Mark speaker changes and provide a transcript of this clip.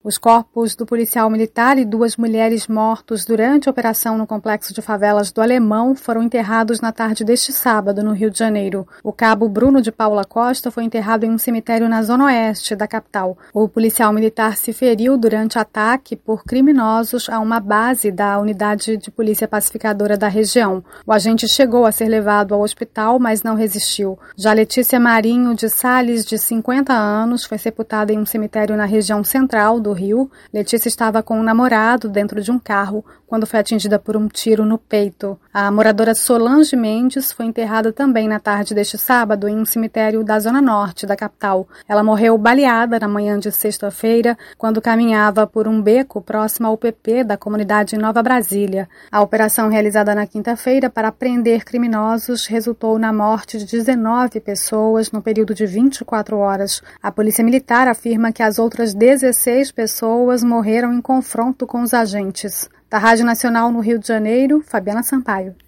Speaker 1: Os corpos do policial militar e 2 mulheres mortos durante a operação no complexo de favelas do Alemão foram enterrados na tarde deste sábado, no Rio de Janeiro. O cabo Bruno de Paula Costa foi enterrado em um cemitério na zona oeste da capital. O policial militar se feriu durante ataque por criminosos a uma base da unidade de polícia pacificadora da região. O agente chegou a ser levado ao hospital, mas não resistiu. Já Letícia Marinho de Sales, de 50 anos, foi sepultada em um cemitério na região central do Rio. Letícia estava com um namorado dentro de um carro quando foi atingida por um tiro no peito. A moradora Solange Mendes foi enterrada também na tarde deste sábado em um cemitério da zona norte da capital. Ela morreu baleada na manhã de sexta-feira quando caminhava por um beco próximo ao UPP da comunidade Nova Brasília. A operação realizada na quinta-feira para prender criminosos resultou na morte de 19 pessoas no período de 24 horas. A Polícia Militar afirma que as outras 16 pessoas morreram em confronto com os agentes. Da Rádio Nacional no Rio de Janeiro, Fabiana Sampaio.